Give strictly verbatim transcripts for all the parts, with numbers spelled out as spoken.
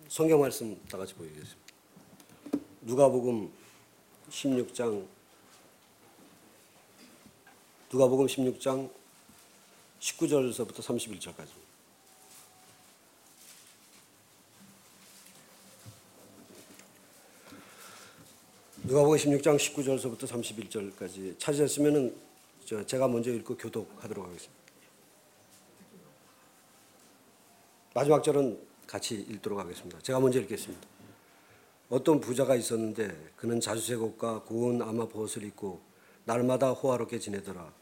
성경 말씀 다 같이 보이겠습니다. 누가복음 십육 장 누가복음 십육 장 십구 절서부터 삼십일 절까지. 누가복음 십육 장 십구 절서부터 삼십일 절까지 찾으셨으면은 제가 먼저 읽고 교독하도록 하겠습니다. 마지막 절은 같이 읽도록 하겠습니다. 제가 먼저 읽겠습니다. 어떤 부자가 있었는데 그는 자주색 옷과 고운 아마봇을 입고 날마다 호화롭게 지내더라.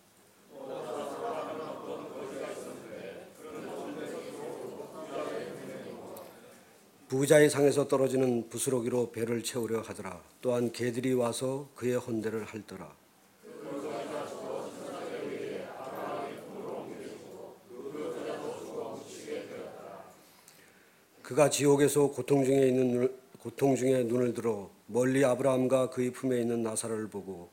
부자의 상에서 떨어지는 부스러기로 배를 채우려 하더라. 또한 개들이 와서 그의 헌대를 핥더라. 그가 지옥에서 고통 중에 있는 눈, 고통 중에 눈을 들어 멀리 아브라함과 그의 품에 있는 나사로를 보고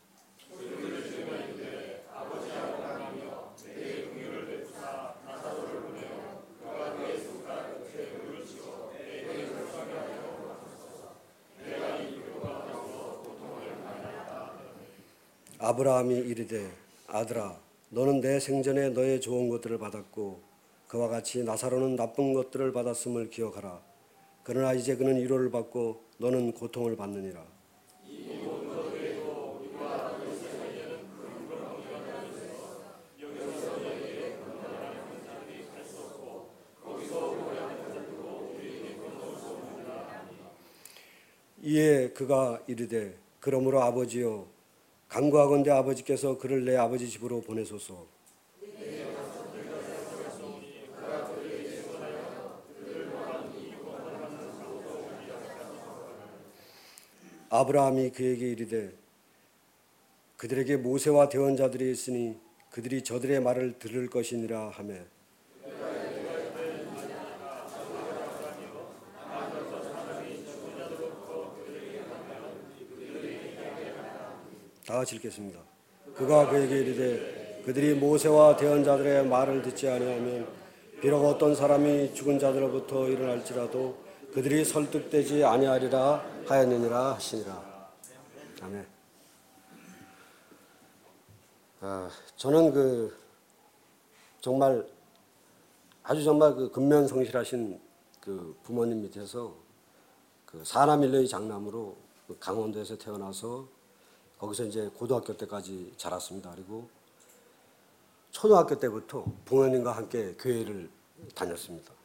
아브라함이 이르되 아들아 너는 내 생전에 너의 좋은 것들을 받았고 그와 같이 나사로는 나쁜 것들을 받았음을 기억하라. 그러나 이제 그는 위로를 받고 너는 고통을 받느니라. 이에 그가 이르되 그러므로 아버지여 간구하건대 아버지께서 그를 내 아버지 집으로 보내소서. 아브라함이 그에게 이르되 그들에게 모세와 대언자들이 있으니 그들이 저들의 말을 들을 것이니라 하며 다 같이 읽겠습니다. 그가 그에게 이르되 그들이 모세와 대언자들의 말을 듣지 아니하면 비록 어떤 사람이 죽은 자들로부터 일어날지라도 그들이 설득되지 아니하리라 하였느니라 하시니라. 아멘. 아, 저는 그 정말 아주 정말 그 근면성실하신 그 부모님 밑에서 그 사남일녀의 장남으로 그 강원도에서 태어나서 거기서 이제 고등학교 때까지 자랐습니다. 그리고 초등학교 때부터 부모님과 함께 교회를 다녔습니다.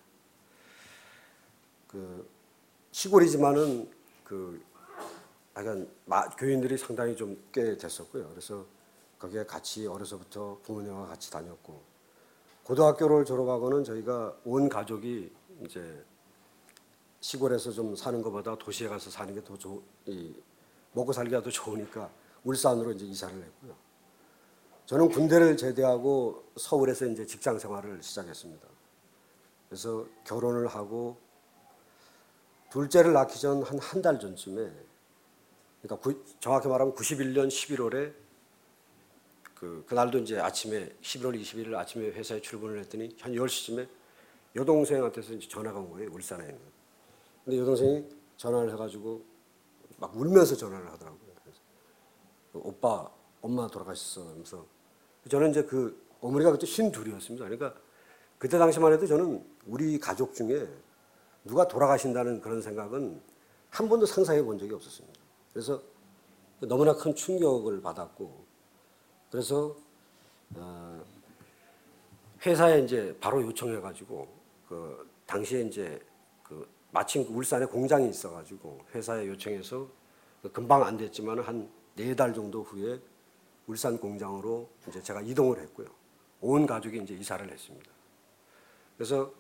그 시골이지만은 그 약간 교인들이 상당히 좀 꽤 됐었고요. 그래서 거기에 같이 어려서부터 부모님과 같이 다녔고 고등학교를 졸업하고는 저희가 온 가족이 이제 시골에서 좀 사는 것보다 도시에 가서 사는 게 더 좋, 이 먹고 살기가 더 좋으니까 울산으로 이제 이사를 했고요. 저는 군대를 제대하고 서울에서 이제 직장 생활을 시작했습니다. 그래서 결혼을 하고 둘째를 낳기 전 한 한 달 전쯤에, 그러니까 구, 정확히 말하면 구십일 년 십일월에 그 그날도 이제 아침에 십일월 이십일일 아침에 회사에 출근을 했더니 한 열 시쯤에 여동생한테서 이제 전화가 온 거예요. 울산에 있는. 근데 여동생이 전화를 해가지고 막 울면서 전화를 하더라고요. 그래서 오빠, 엄마 돌아가셨어. 하면서 저는 이제 그 어머니가 그때 쉰둘이었습니다. 그러니까 그때 당시만 해도 저는 우리 가족 중에 누가 돌아가신다는 그런 생각은 한 번도 상상해 본 적이 없었습니다. 그래서 너무나 큰 충격을 받았고, 그래서 어 회사에 이제 바로 요청해가지고 그 당시에 이제 그 마침 울산에 공장이 있어가지고 회사에 요청해서 금방 안 됐지만 한 네 달 정도 후에 울산 공장으로 이제 제가 이동을 했고요. 온 가족이 이제 이사를 했습니다. 그래서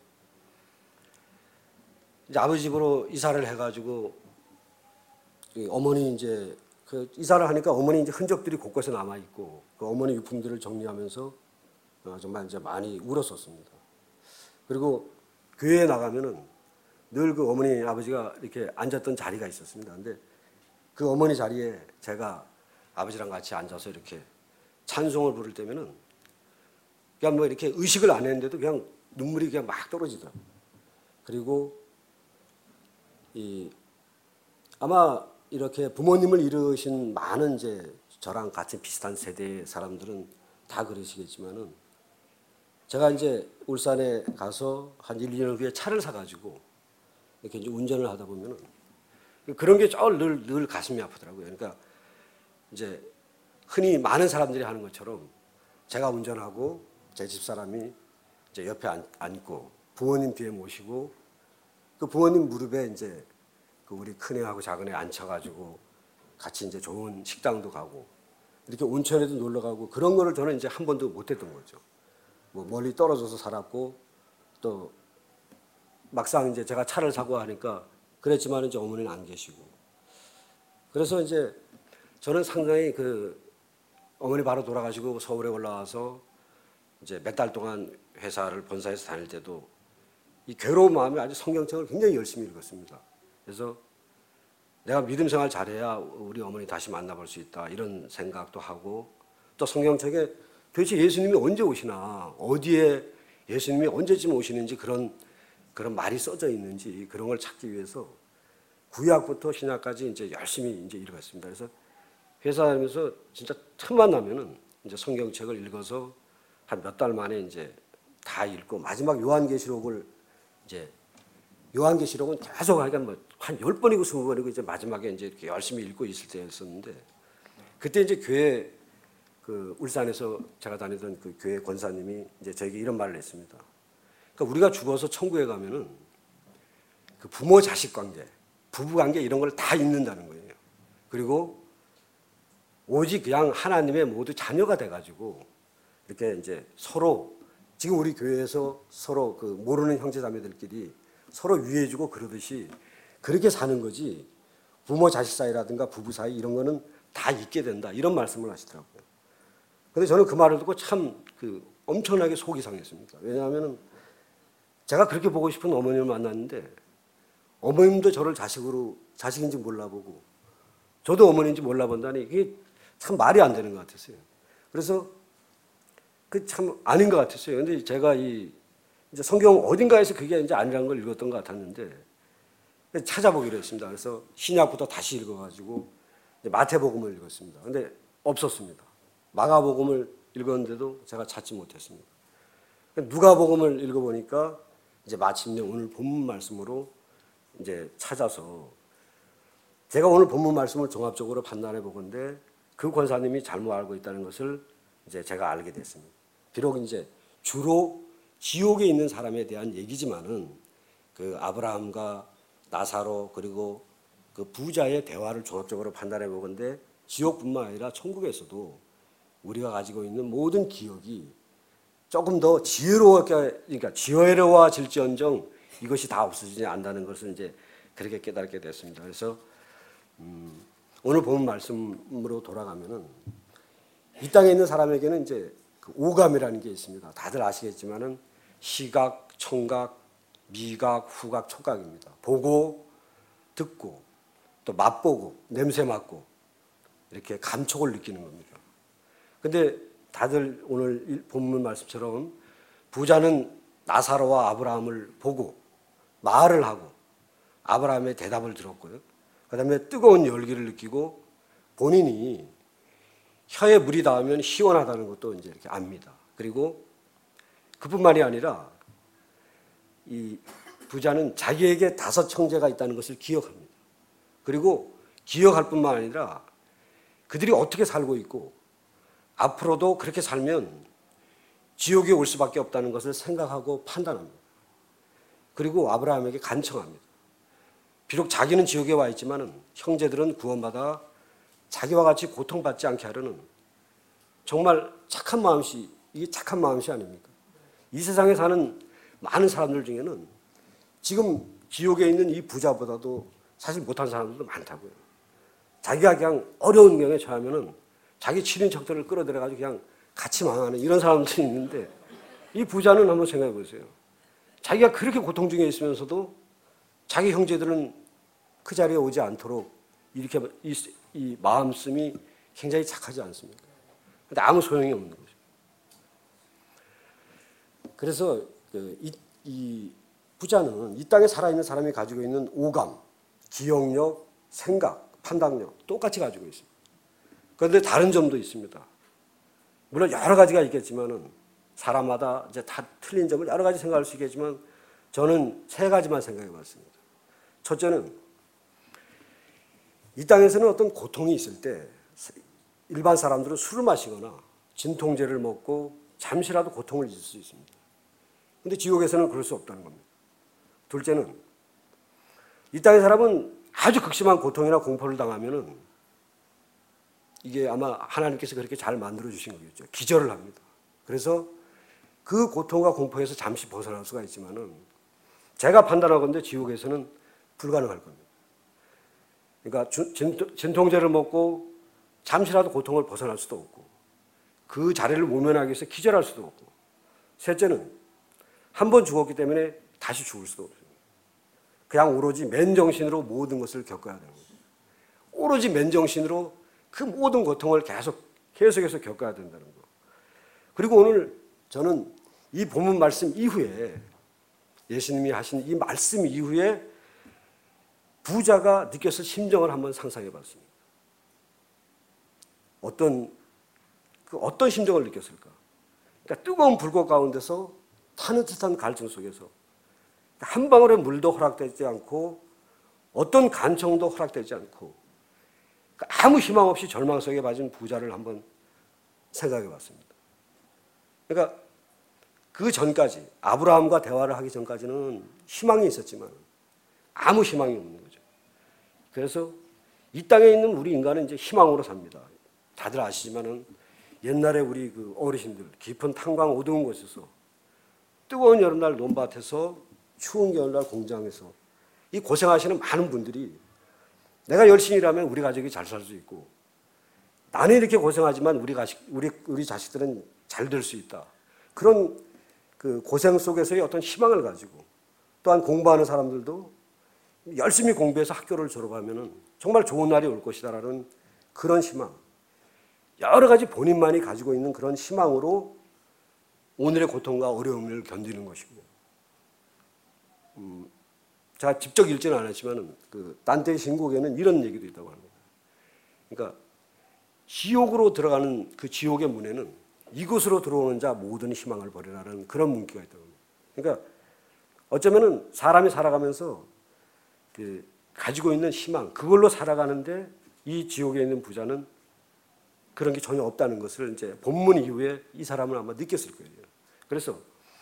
이제 아버지 집으로 이사를 해가지고 어머니 이제 그 이사를 하니까 어머니 이제 흔적들이 곳곳에 남아 있고 그 어머니 유품들을 정리하면서 정말 이제 많이 울었었습니다. 그리고 교회에 나가면은 늘 그 어머니 아버지가 이렇게 앉았던 자리가 있었습니다. 근데 그 어머니 자리에 제가 아버지랑 같이 앉아서 이렇게 찬송을 부를 때면은 그냥 뭐 이렇게 의식을 안 했는데도 그냥 눈물이 그냥 막 떨어지더라고요. 그리고 이 아마 이렇게 부모님을 잃으신 많은 이제 저랑 같이 비슷한 세대의 사람들은 다 그러시겠지만은 제가 이제 울산에 가서 한 일, 이 년 후에 차를 사가지고 이렇게 이제 운전을 하다 보면은 그런 게 늘, 늘 가슴이 아프더라고요. 그러니까 이제 흔히 많은 사람들이 하는 것처럼 제가 운전하고 제 집사람이 이제 옆에 앉고 부모님 뒤에 모시고 그 부모님 무릎에 이제 그 우리 큰애하고 작은애 앉혀가지고 같이 이제 좋은 식당도 가고 이렇게 온천에도 놀러 가고 그런 거를 저는 이제 한 번도 못 했던 거죠. 뭐 멀리 떨어져서 살았고 또 막상 이제 제가 차를 사고 하니까 그랬지만 이제 어머니는 안 계시고 그래서 이제 저는 상당히 그 어머니 바로 돌아가시고 서울에 올라와서 이제 몇 달 동안 회사를 본사에서 다닐 때도 이 괴로운 마음에 아주 성경책을 굉장히 열심히 읽었습니다. 그래서 내가 믿음 생활 잘해야 우리 어머니 다시 만나볼 수 있다 이런 생각도 하고 또 성경책에 도대체 예수님이 언제 오시나 어디에 예수님이 언제쯤 오시는지 그런 그런 말이 써져 있는지 그런 걸 찾기 위해서 구약부터 신약까지 이제 열심히 이제 읽었습니다. 그래서 회사 다니면서 진짜 틈만 나면은 이제 성경책을 읽어서 한 몇 달 만에 이제 다 읽고 마지막 요한계시록을 이제 요한계시록은 계속 하니까 뭐한 열 번이고 스무 번이고 이제 마지막에 이제 이렇게 열심히 읽고 있을 때였었는데 그때 이제 교회 그 울산에서 제가 다니던 그 교회 권사님이 이제 저에게 이런 말을 했습니다. 그러니까 우리가 죽어서 천국에 가면은 그 부모 자식 관계, 부부 관계 이런 걸 다 잊는다는 거예요. 그리고 오직 그냥 하나님의 모두 자녀가 돼가지고 이렇게 이제 서로 지금 우리 교회에서 서로 그 모르는 형제자매들끼리 서로 위해주고 그러듯이 그렇게 사는 거지 부모 자식 사이라든가 부부 사이 이런 거는 다 잊게 된다 이런 말씀을 하시더라고요. 근데 저는 그 말을 듣고 참 그 엄청나게 속이 상했습니다. 왜냐하면 제가 그렇게 보고 싶은 어머님을 만났는데 어머님도 저를 자식으로 자식인지 몰라보고 저도 어머니인지 몰라본다니 이게 참 말이 안 되는 것 같았어요. 그래서 그 참 아닌 것 같았어요. 근데 제가 이 이제 성경 어딘가에서 그게 이제 아니라는 걸 읽었던 것 같았는데 찾아보기로 했습니다. 그래서 신약부터 다시 읽어가지고 이제 마태복음을 읽었습니다. 근데 없었습니다. 마가복음을 읽었는데도 제가 찾지 못했습니다. 누가복음을 읽어보니까 이제 마침내 오늘 본문 말씀으로 이제 찾아서 제가 오늘 본문 말씀을 종합적으로 판단해 보건데 그 권사님이 잘못 알고 있다는 것을 이제 제가 알게 됐습니다. 비록 이제 주로 지옥에 있는 사람에 대한 얘기지만은 그 아브라함과 나사로 그리고 그 부자의 대화를 종합적으로 판단해 보건데 지옥뿐만 아니라 천국에서도 우리가 가지고 있는 모든 기억이 조금 더 지혜로웠게 그러니까 지혜로워질지언정 이것이 다 없어지지 않는다는 것을 이제 그렇게 깨닫게 됐습니다. 그래서 음, 오늘 본 말씀으로 돌아가면은 이 땅에 있는 사람에게는 이제 그 오감이라는 게 있습니다. 다들 아시겠지만은 시각, 청각, 미각, 후각, 촉각입니다. 보고, 듣고, 또 맛보고, 냄새 맡고 이렇게 감촉을 느끼는 겁니다. 근데 다들 오늘 본문 말씀처럼 부자는 나사로와 아브라함을 보고 말을 하고 아브라함의 대답을 들었고요. 그 다음에 뜨거운 열기를 느끼고 본인이 혀에 물이 닿으면 시원하다는 것도 이제 이렇게 압니다. 그리고 그뿐만이 아니라 이 부자는 자기에게 다섯 형제가 있다는 것을 기억합니다. 그리고 기억할 뿐만 아니라 그들이 어떻게 살고 있고 앞으로도 그렇게 살면 지옥에 올 수밖에 없다는 것을 생각하고 판단합니다. 그리고 아브라함에게 간청합니다. 비록 자기는 지옥에 와 있지만 형제들은 구원받아 자기와 같이 고통받지 않게 하려는 정말 착한 마음씨, 이게 착한 마음씨 아닙니까? 이 세상에 사는 많은 사람들 중에는 지금 지옥에 있는 이 부자보다도 사실 못한 사람들도 많다고요. 자기가 그냥 어려운 경에 처하면은 자기 친인척들을 끌어들여가지고 그냥 같이 망하는 이런 사람들이 있는데 이 부자는 한번 생각해 보세요. 자기가 그렇게 고통 중에 있으면서도 자기 형제들은 그 자리에 오지 않도록 이렇게 이, 이 마음씀이 굉장히 착하지 않습니까? 근데 아무 소용이 없는 거죠. 그래서 그 이, 이 부자는 이 땅에 살아있는 사람이 가지고 있는 오감, 기억력, 생각, 판단력 똑같이 가지고 있습니다. 그런데 다른 점도 있습니다. 물론 여러 가지가 있겠지만은 사람마다 이제 다 틀린 점을 여러 가지 생각할 수 있겠지만 저는 세 가지만 생각해 봤습니다. 첫째는 이 땅에서는 어떤 고통이 있을 때 일반 사람들은 술을 마시거나 진통제를 먹고 잠시라도 고통을 잊을 수 있습니다. 그런데 지옥에서는 그럴 수 없다는 겁니다. 둘째는 이 땅의 사람은 아주 극심한 고통이나 공포를 당하면은 이게 아마 하나님께서 그렇게 잘 만들어 주신 거겠죠. 기절을 합니다. 그래서 그 고통과 공포에서 잠시 벗어날 수가 있지만은 제가 판단하건대 지옥에서는 불가능할 겁니다. 그러니까 진통제를 먹고 잠시라도 고통을 벗어날 수도 없고 그 자리를 모면하기 위해서 기절할 수도 없고 셋째는 한 번 죽었기 때문에 다시 죽을 수도 없습니다. 그냥 오로지 맨정신으로 모든 것을 겪어야 되는 거죠. 오로지 맨정신으로 그 모든 고통을 계속 계속해서 겪어야 된다는 거. 그리고 오늘 저는 이 본문 말씀 이후에 예수님이 하신 이 말씀 이후에 부자가 느꼈을 심정을 한번 상상해 봤습니다. 어떤 그 어떤 심정을 느꼈을까? 그러니까 뜨거운 불꽃 가운데서 타는 듯한 갈증 속에서 한 방울의 물도 허락되지 않고 어떤 간청도 허락되지 않고 아무 희망 없이 절망 속에 빠진 부자를 한번 생각해 봤습니다. 그러니까 그 전까지 아브라함과 대화를 하기 전까지는 희망이 있었지만 아무 희망이 없는 거죠. 그래서 이 땅에 있는 우리 인간은 이제 희망으로 삽니다. 다들 아시지만은 옛날에 우리 그 어르신들 깊은 탄광 어두운 곳에서 뜨거운 여름날 논밭에서 추운 겨울날 공장에서 이 고생하시는 많은 분들이 내가 열심히 일하면 우리 가족이 잘 살 수 있고 나는 이렇게 고생하지만 우리 가식, 우리, 우리 자식들은 잘 될 수 있다. 그런 그 고생 속에서의 어떤 희망을 가지고 또한 공부하는 사람들도 열심히 공부해서 학교를 졸업하면은 정말 좋은 날이 올 것이다라는 그런 희망. 여러 가지 본인만이 가지고 있는 그런 희망으로 오늘의 고통과 어려움을 견디는 것이고. 음, 제가 직접 읽지는 않았지만 그 단테의 신곡에는 이런 얘기도 있다고 합니다. 그러니까 지옥으로 들어가는 그 지옥의 문에는 이곳으로 들어오는 자 모든 희망을 버리라는 그런 문구가 있다고 합니다. 그러니까 어쩌면은 사람이 살아가면서 그 가지고 있는 희망 그걸로 살아가는데 이 지옥에 있는 부자는 그런 게 전혀 없다는 것을 이제 본문 이후에 이 사람은 아마 느꼈을 거예요. 그래서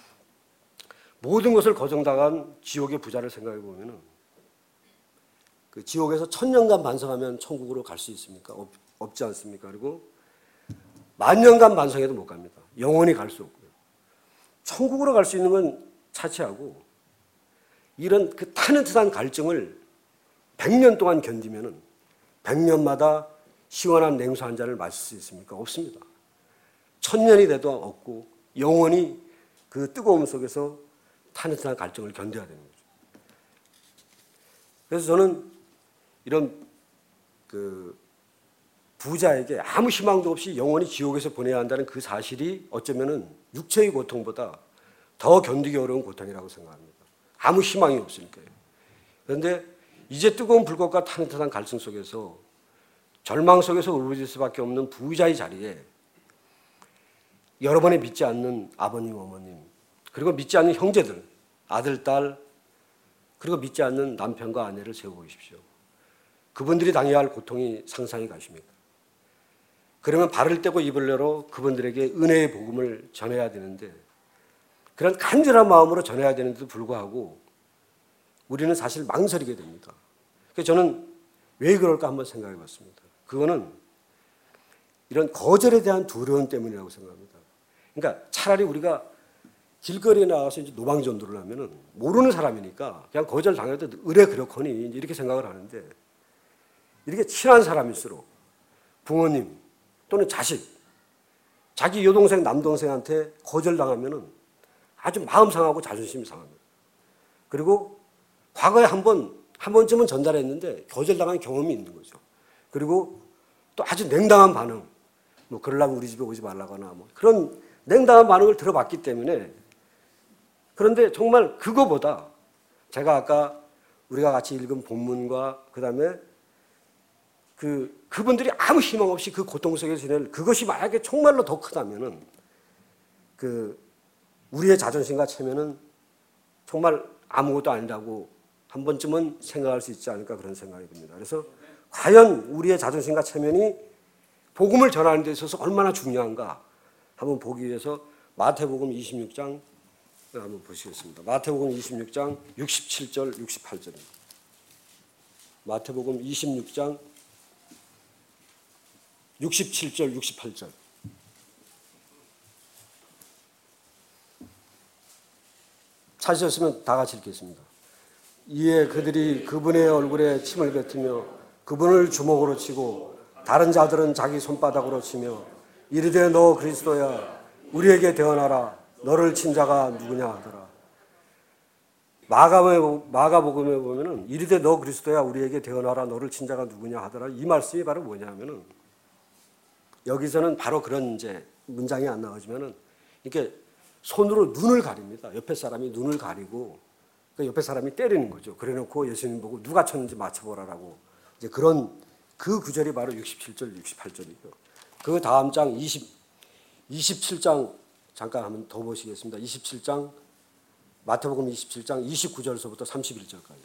모든 것을 거정당한 지옥의 부자를 생각해 보면은 그 지옥에서 천년간 반성하면 천국으로 갈 수 있습니까? 없, 없지 않습니까? 그리고 만년간 반성해도 못 갑니다. 영원히 갈 수 없고요. 천국으로 갈 수 있는 건 차치하고 이런 그 타는 듯한 갈증을 백 년 동안 견디면은 백 년마다 시원한 냉수 한 잔을 마실 수 있습니까? 없습니다. 천년이 돼도 없고 영원히 그 뜨거움 속에서 타는 듯한 갈증을 견뎌야 되는 거죠. 그래서 저는 이런 그 부자에게 아무 희망도 없이 영원히 지옥에서 보내야 한다는 그 사실이 어쩌면은 육체의 고통보다 더 견디기 어려운 고통이라고 생각합니다. 아무 희망이 없으니까요. 그런데 이제 뜨거운 불꽃과 타는 듯한 갈증 속에서 절망 속에서 울부짖을 수밖에 없는 부자의 자리에 여러분이 믿지 않는 아버님, 어머님, 그리고 믿지 않는 형제들, 아들, 딸, 그리고 믿지 않는 남편과 아내를 세워보십시오. 그분들이 당해야 할 고통이 상상이 가십니다. 그러면 발을 떼고 입을 열어 그분들에게 은혜의 복음을 전해야 되는데 그런 간절한 마음으로 전해야 되는데도 불구하고 우리는 사실 망설이게 됩니다. 그래서 저는 왜 그럴까 한번 생각해 봤습니다. 그거는 이런 거절에 대한 두려움 때문이라고 생각합니다. 그러니까 차라리 우리가 길거리에 나가서 이제 노방전도를 하면은 모르는 사람이니까 그냥 거절 당해도 의뢰 그렇거니 이렇게 생각을 하는데 이렇게 친한 사람일수록 부모님 또는 자식, 자기 여동생, 남동생한테 거절당하면은 아주 마음 상하고 자존심이 상합니다. 그리고 과거에 한 번, 한 번쯤은 전달했는데 거절당한 경험이 있는 거죠. 그리고 또 아주 냉담한 반응, 뭐 그러려면 우리 집에 오지 말라거나 뭐 그런 냉담한 반응을 들어봤기 때문에 그런데 정말 그거보다 제가 아까 우리가 같이 읽은 본문과 그다음에 그 그분들이 아무 희망 없이 그 고통 속에서 지낼 그것이 만약에 정말로 더 크다면은 그 우리의 자존심과 체면은 정말 아무것도 아니라고 한 번쯤은 생각할 수 있지 않을까 그런 생각이 듭니다. 그래서 과연 우리의 자존심과 체면이 복음을 전하는 데 있어서 얼마나 중요한가 한번 보기 위해서 마태복음 이십육 장 한번 보시겠습니다. 마태복음 이십육 장 육십칠 절 육십팔 절입니다. 마태복음 이십육 장 육십칠 절 육십팔 절. 찾으셨으면 다 같이 읽겠습니다. 이에 그들이 그분의 얼굴에 침을 뱉으며 그분을 주먹으로 치고 다른 자들은 자기 손바닥으로 치며 이르되 너 그리스도야 우리에게 대언하라 너를 친 자가 누구냐 하더라. 마가복음에, 마가복음에 보면은 이르되 너 그리스도야 우리에게 대언하라 너를 친 자가 누구냐 하더라. 이 말씀이 바로 뭐냐면은 여기서는 바로 그런 이제 문장이 안 나오지만은 이렇게 손으로 눈을 가립니다. 옆에 사람이 눈을 가리고 그 옆에 사람이 때리는 거죠. 그래놓고 예수님 보고 누가 쳤는지 맞춰보라라고 이제 그런 그 구절이 바로 육십칠 절 육십팔 절이고요. 그 다음 장 이십, 이십칠 장 잠깐 한번 더 보시겠습니다. 이십칠 장 마태복음 이십칠 장 이십구 절서부터 삼십일 절까지.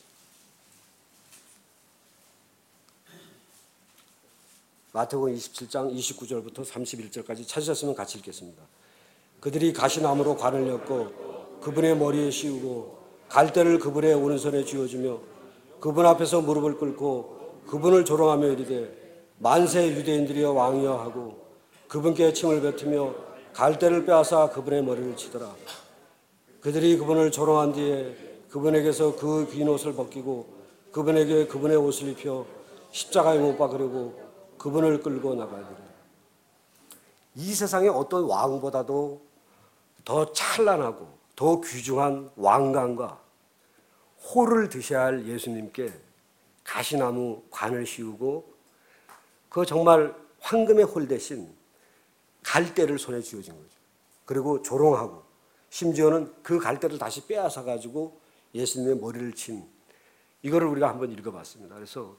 마태복음 이십칠 장 이십구 절부터 삼십일 절까지 찾으셨으면 같이 읽겠습니다. 그들이 가시나무로 관을 엮고 그분의 머리에 씌우고 갈대를 그분의 오른손에 쥐어주며 그분 앞에서 무릎을 꿇고 그분을 조롱하며 이르되 만세 유대인들이여 왕이여 하고 그분께 침을 뱉으며 갈대를 빼앗아 그분의 머리를 치더라. 그들이 그분을 조롱한 뒤에 그분에게서 그 긴 옷을 벗기고 그분에게 그분의 옷을 입혀 십자가에 못 박으려고 그분을 끌고 나가리라. 이 세상에 어떤 왕보다도 더 찬란하고 더 귀중한 왕관과 호를 드셔야 할 예수님께 가시나무 관을 씌우고 그 정말 황금의 홀 대신 갈대를 손에 쥐어진 거죠. 그리고 조롱하고 심지어는 그 갈대를 다시 빼앗아 가지고 예수님의 머리를 친 이거를 우리가 한번 읽어봤습니다. 그래서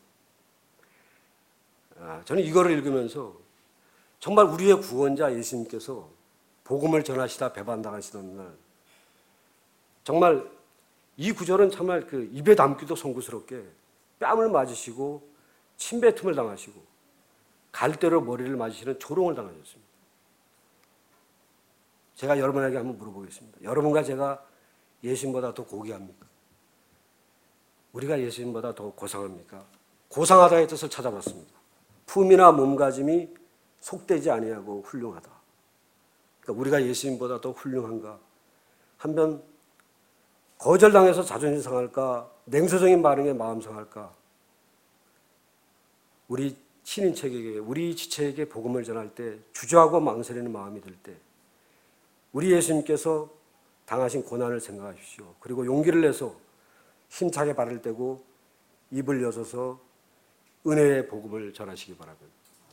저는 이거를 읽으면서 정말 우리의 구원자 예수님께서 복음을 전하시다 배반당하시던 날 정말 이 구절은 정말 그 입에 담기도 송구스럽게 뺨을 맞으시고 침뱉음을 당하시고 갈대로 머리를 맞으시는 조롱을 당하셨습니다. 제가 여러분에게 한번 물어보겠습니다. 여러분과 제가 예수님보다 더 고귀합니까? 우리가 예수님보다 더 고상합니까? 고상하다의 뜻을 찾아봤습니다. 품이나 몸가짐이 속되지 아니하고 훌륭하다. 그러니까 우리가 예수님보다 더 훌륭한가? 한편 거절당해서 자존심 상할까? 냉소적인 반응에 마음 상할까? 우리 친인척에게, 우리 지체에게 복음을 전할 때 주저하고 망설이는 마음이 들 때 우리 예수님께서 당하신 고난을 생각하십시오. 그리고 용기를 내서 힘차게 발을 떼고 입을 여서서 은혜의 복음을 전하시기 바랍니다.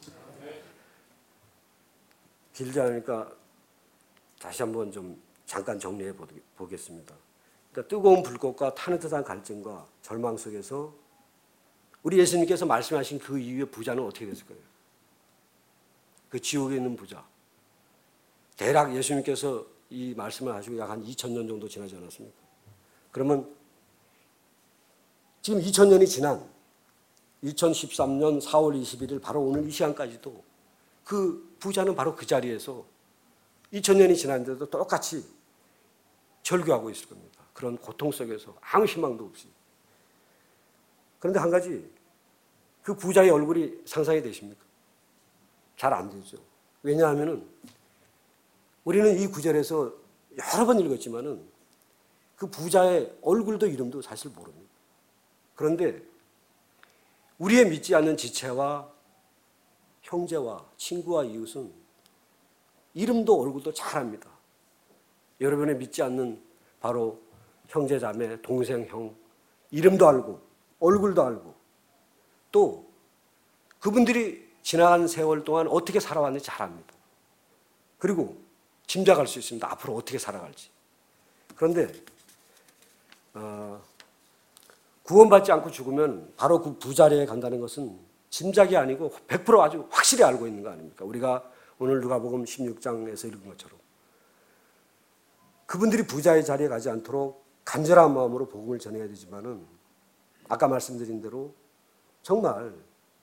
길지 않으니까 다시 한번 좀 잠깐 정리해 보겠습니다. 그러니까 뜨거운 불꽃과 타는 듯한 갈증과 절망 속에서 우리 예수님께서 말씀하신 그 이후의 부자는 어떻게 됐을까요? 그 지옥에 있는 부자. 대략 예수님께서 이 말씀을 하시고 약 한 이천 년 정도 지나지 않았습니까? 그러면 지금 이천 년이 지난 이천십삼 년 사월 이십일일 바로 오늘 이 시간까지도 그 부자는 바로 그 자리에서 이천 년이 지났는데도 똑같이 절규하고 있을 겁니다. 그런 고통 속에서 아무 희망도 없이. 그런데 한 가지, 그 부자의 얼굴이 상상이 되십니까? 잘 안 되죠. 왜냐하면은 우리는 이 구절에서 여러 번 읽었지만은 그 부자의 얼굴도 이름도 사실 모릅니다. 그런데 우리의 믿지 않는 지체와 형제와 친구와 이웃은 이름도 얼굴도 잘 압니다. 여러분의 믿지 않는 바로 형제, 자매, 동생, 형 이름도 알고 얼굴도 알고 또 그분들이 지난 세월 동안 어떻게 살아왔는지 잘 압니다. 그리고 짐작할 수 있습니다. 앞으로 어떻게 살아갈지. 그런데 어, 구원받지 않고 죽으면 바로 그 부자리에 간다는 것은 짐작이 아니고 백 퍼센트 아주 확실히 알고 있는 거 아닙니까? 우리가 오늘 누가복음 십육 장에서 읽은 것처럼 그분들이 부자의 자리에 가지 않도록 간절한 마음으로 복음을 전해야 되지만은 아까 말씀드린 대로 정말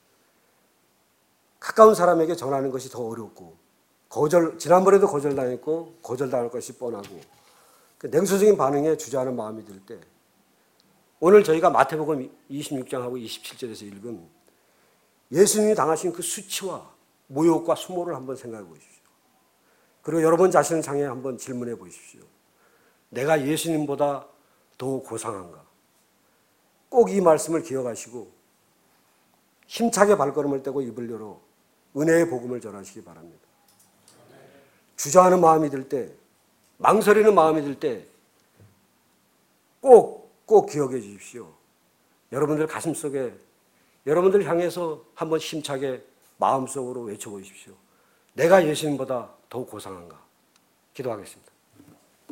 가까운 사람에게 전하는 것이 더 어렵고 거절, 지난번에도 거절당했고 거절당할 것이 뻔하고 그 냉소적인 반응에 주저하는 마음이 들 때 오늘 저희가 마태복음 이십육 장하고 이십칠 절에서 읽은 예수님이 당하신 그 수치와 모욕과 수모를 한번 생각해 보십시오. 그리고 여러분 자신을 향해 한번 질문해 보십시오. 내가 예수님보다 더 고상한가? 꼭 이 말씀을 기억하시고 힘차게 발걸음을 떼고 입을 열어 은혜의 복음을 전하시기 바랍니다. 주저하는 마음이 들 때, 망설이는 마음이 들 때 꼭, 꼭 기억해 주십시오. 여러분들 가슴속에, 여러분들 향해서 한번 힘차게 마음속으로 외쳐보십시오. 내가 예수님보다 더 고상한가? 기도하겠습니다.